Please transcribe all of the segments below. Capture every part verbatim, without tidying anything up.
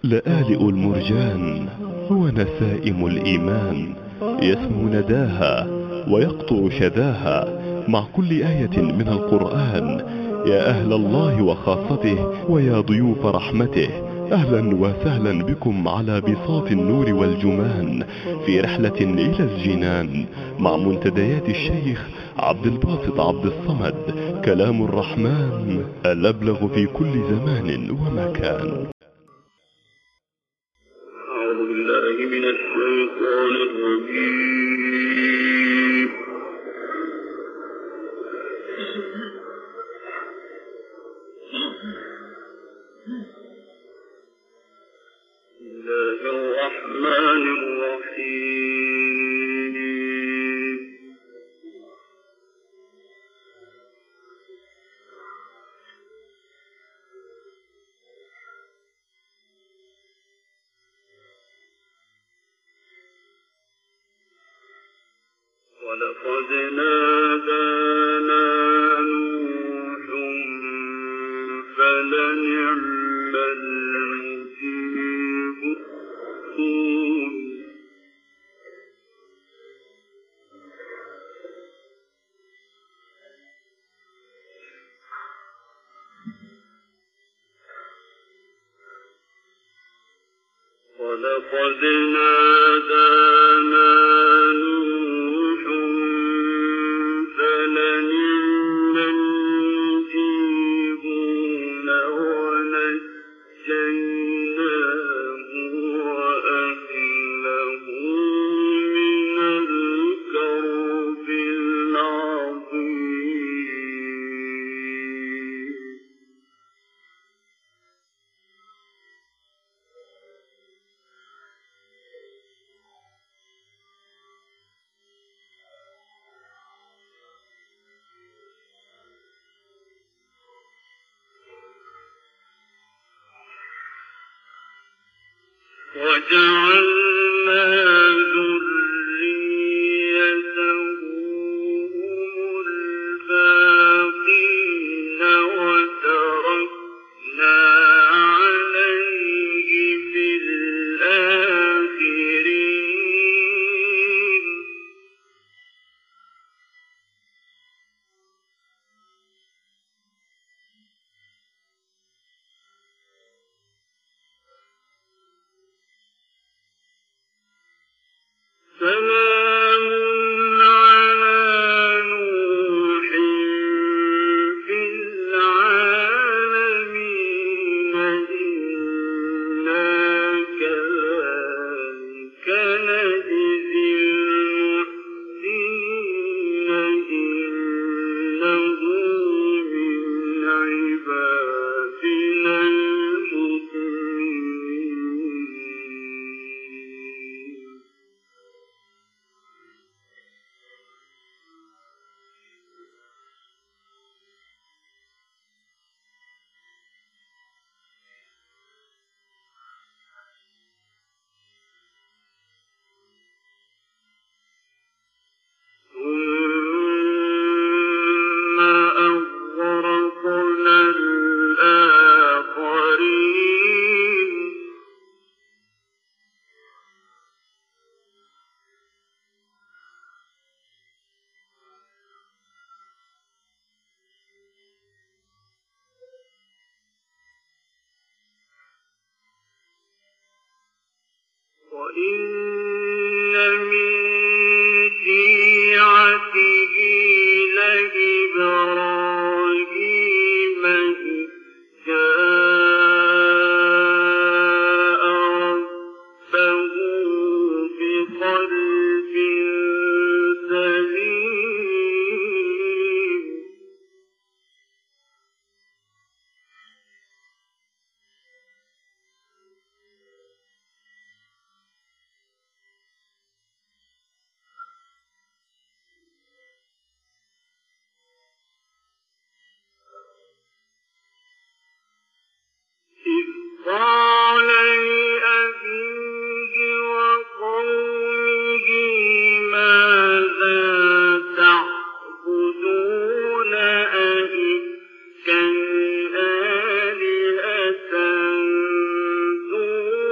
لآلئ المرجان هو نسائم الإيمان، يسمو نداها ويقطر شذاها مع كل آية من القرآن. يا أهل الله وخاصته ويا ضيوف رحمته، أهلا وسهلا بكم على بساط النور والجمان في رحلة إلى الجنان مع منتديات الشيخ عبد الباسط عبد الصمد. كلام الرحمن الأبلغ في كل زمان ومكان. أعوذ بالله من الشيطان الرجيم. بسم الله الرحمن الرحيم. ولقد نادانا نوح فلنعم المجيبون. ولقد نادانا نوح فلنعم المجيبون ونجيناه وأهله من الكرب العظيم. وجعلنا ذريته هم الباقين وتركنا عليه في الآخرين. سلام على نوح في العالمين إنا كذلك نجزي المحسنين إنه من عبادنا المؤمنين. ثم أغرقنا الآخرين. وإن من شيعته لإبراهيم إذ جاء ربه بقلب سليم. إذ قال لأبيه وقومه ماذا تعبدون أئفكا آلهة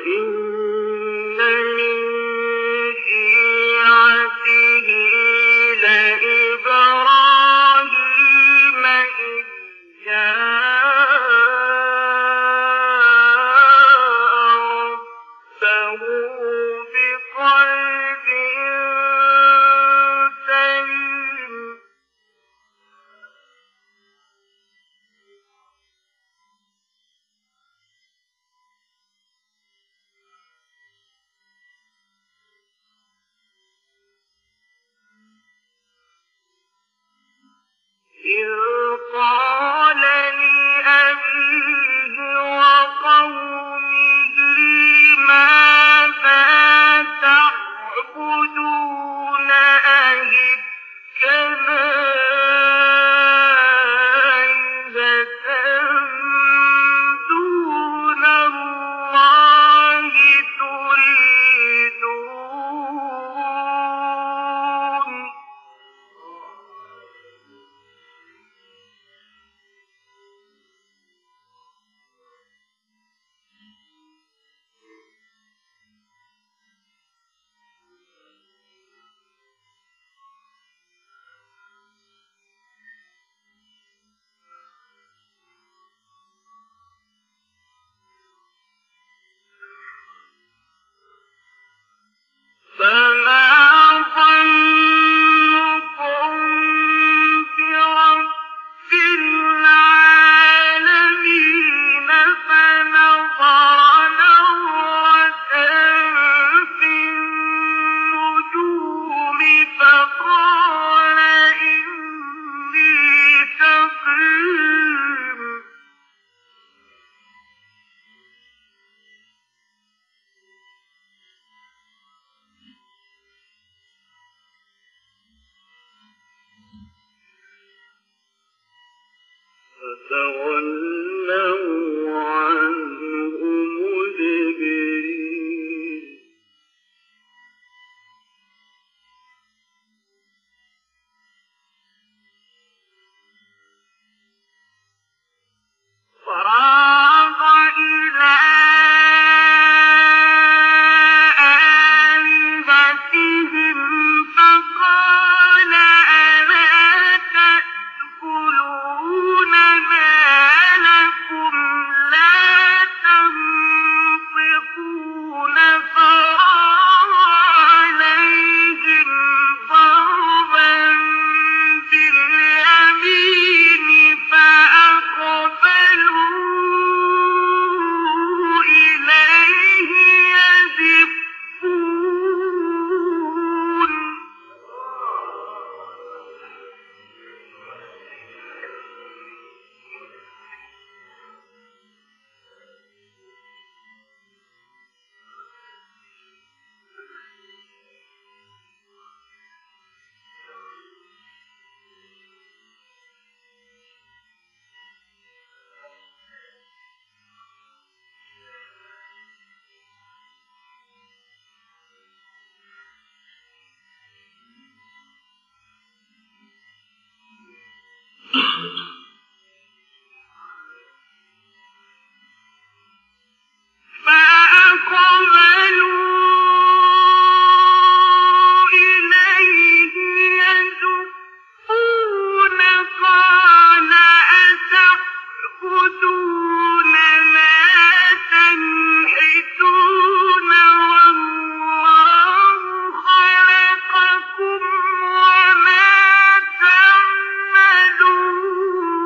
وما تعملون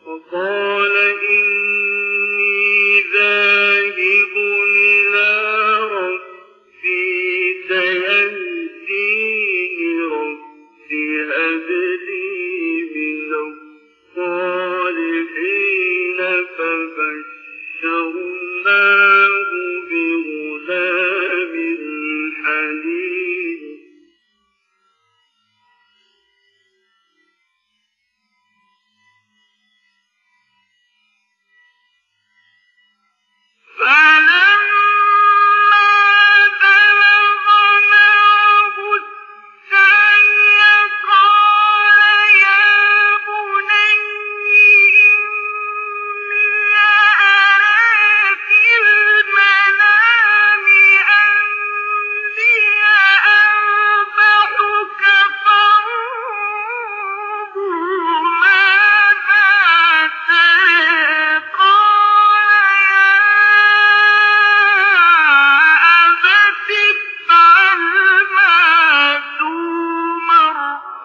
وقال إني ذاهب إلى ربي سيهديني ربي هب لي من الصالحين فبشرناه بغلام حليم فلما بلغ معه السعي قال يا بني إني أرى في المنام أني أذبحك فانظر ماذا ترى قال يا أبت افعل ما تؤمر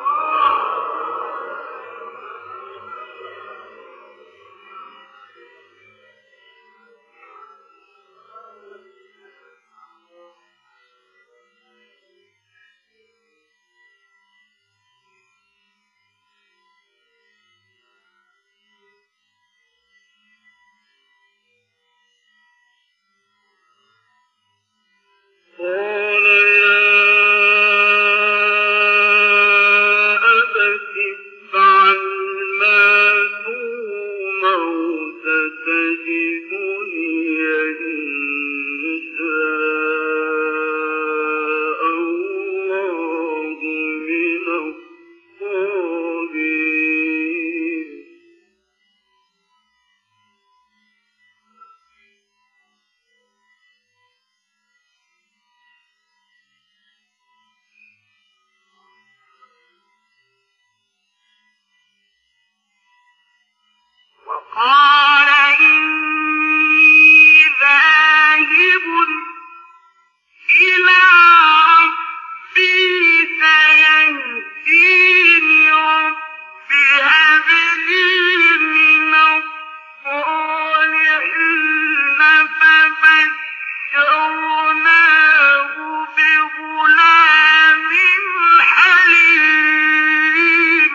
قال يا أبت افعل ما تؤمر ستجدني إن شاء الله من الصابرين وقال إني ذاهب إلى ربي سيهديني ربي هب لي من الصالحين فبشرناه بغلام حليم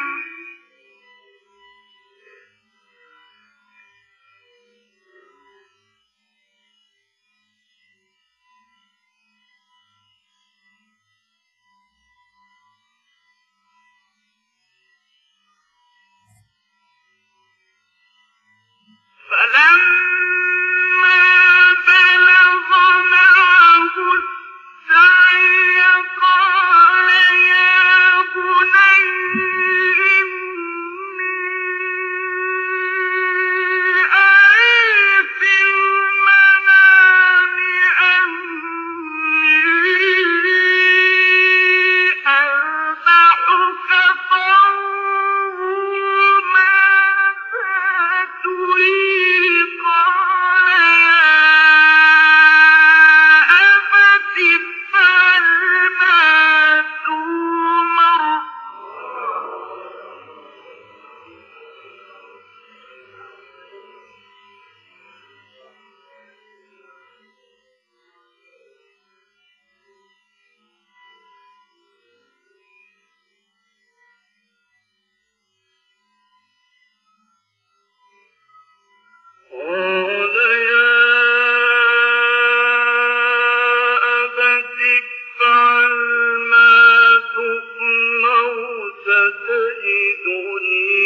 فلما بلغ معه السعي قال يا بني إني أرى في المنام أني أذبحك فانظر ماذا تري قال يا أبت افعل ما تؤمر قال يا أبت افعل ما تؤمر ستجدني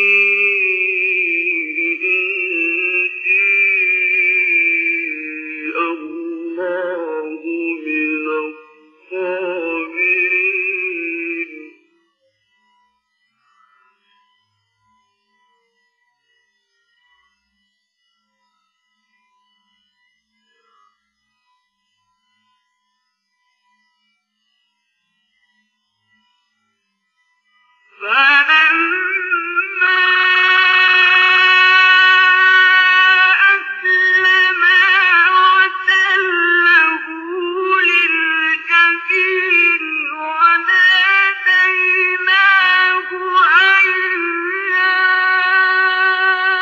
إن شاء الله من الصابرين فلما أسلما وتله للجبين وناديناه أن يا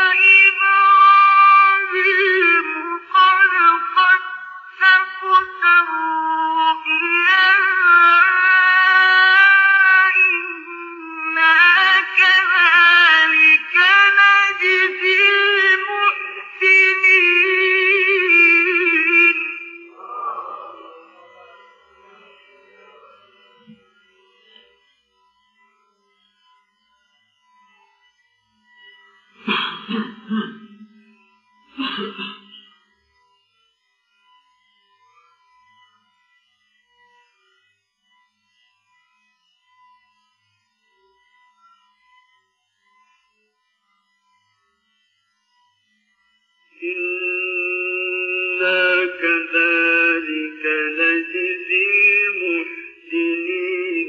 إنا كذلك نجزي المحسنين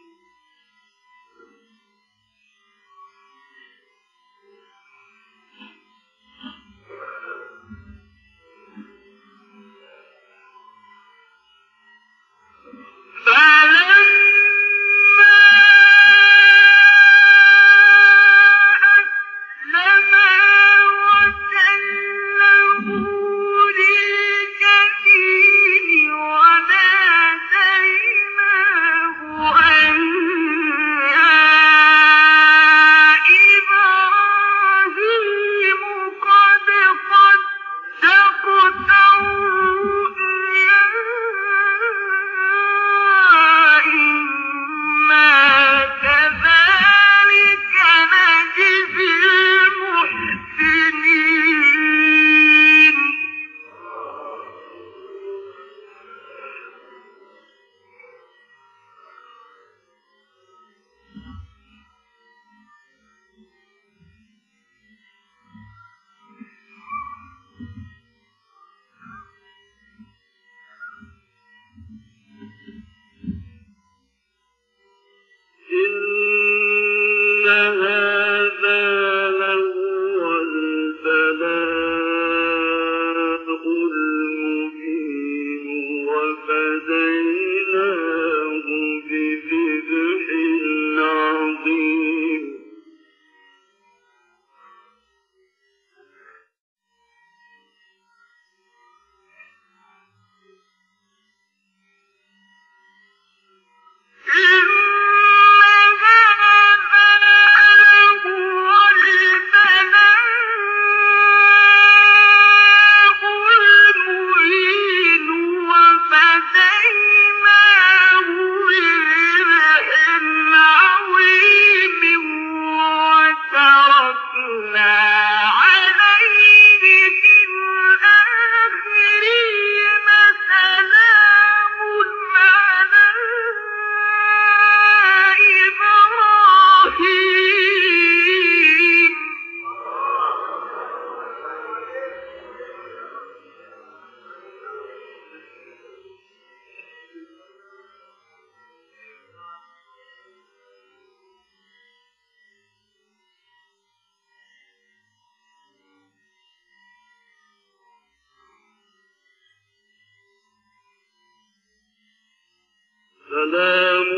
سلام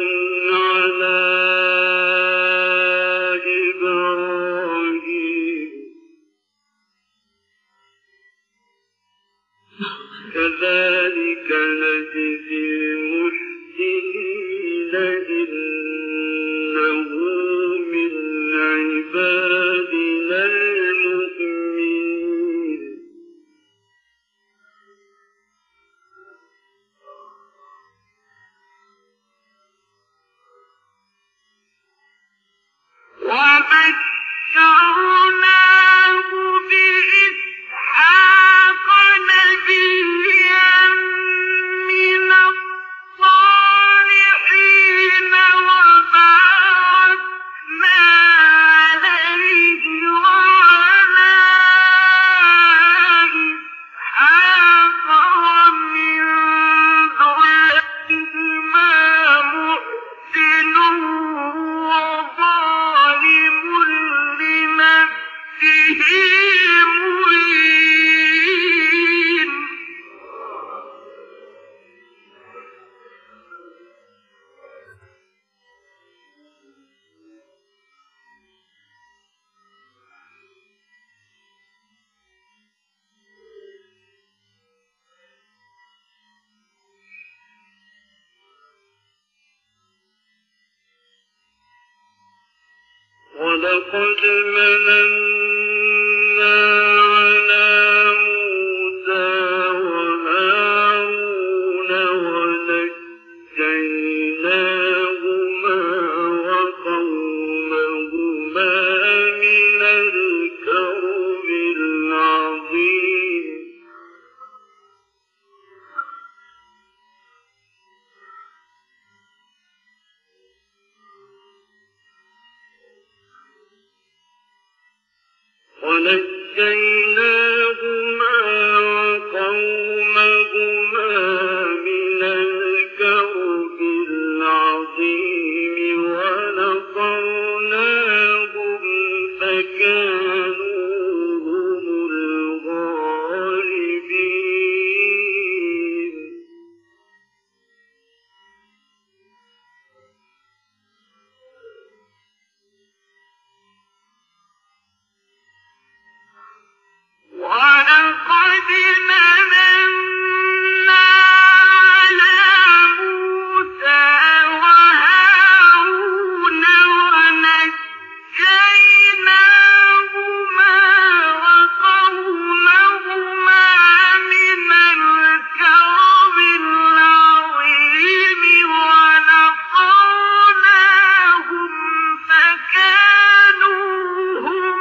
على إبراهيم كذلك نجزي المحسنين إنه من عبادنا المؤمنين وبشرناه بإسحاق نبيا من الصالحين وباركنا عليه وعلى إسحاق ومن ذريتهما محسن وظالم لنفسه مبين ولقد مننا على موسى وهارون ونجيناهما وقومهما من الكرب العظيم ونجيناهما وقومهما من الكرب العظيم ونصرناهم فكانوا هم الغالبين. ولقد مننا على موسى وهارون ونجيناهما وقومهما من الكرب العظيم ونصرناهم فكانوا هم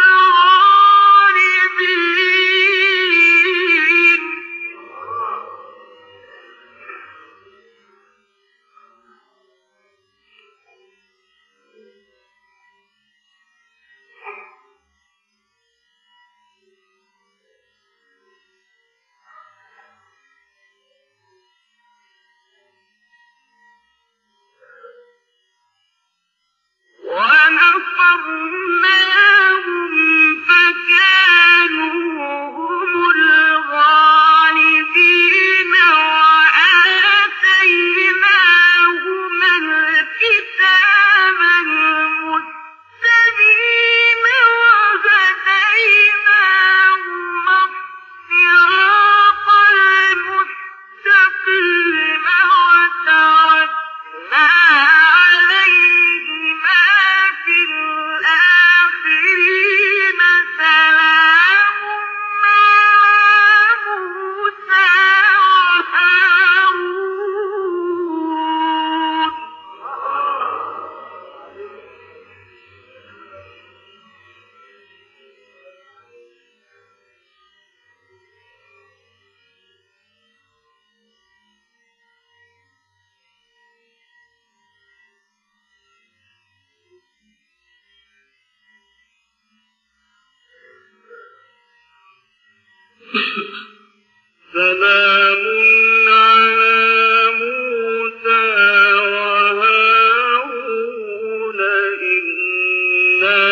الغالبين. ونصرناهم فكانوا هم الغالبين وآتيناهما الكتاب المستبين وهديناهما الصراط المستقيم وتركنا عليهما في الآخرين سلام على موسى وهارون. سلام على موسى وهارون إنا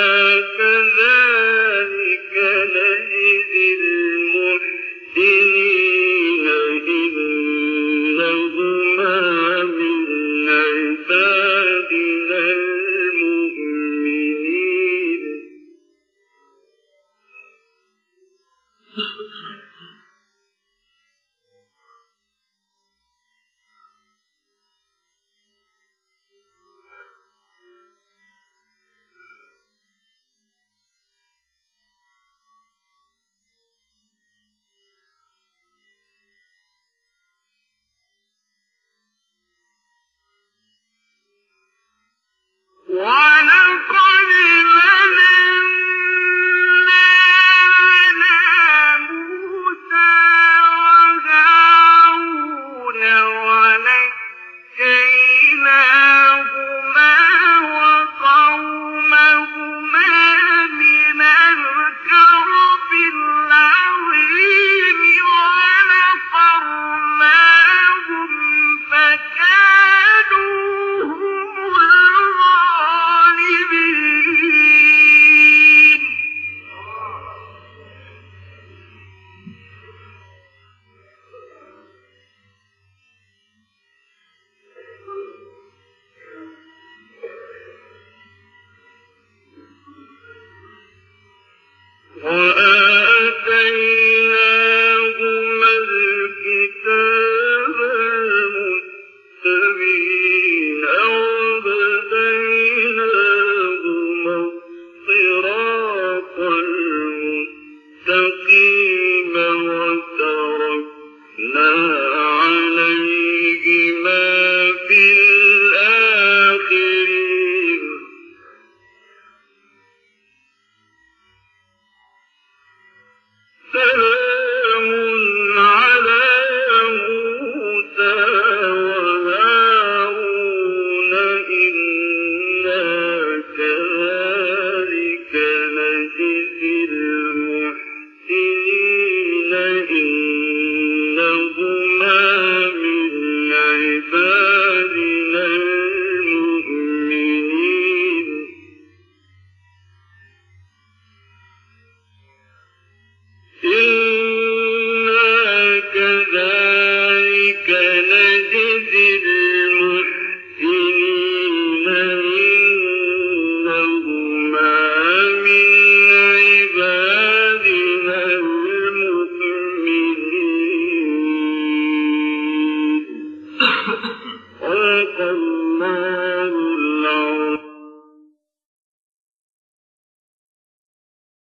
كذلك نجزي المحسنين إنهما من عبادنا المؤمنين. ولقد مننا على موسى وهارون ونجيناهما وقومهما من الكرب العظيم ونصرناهم فكانوا هم الغالبين. وأ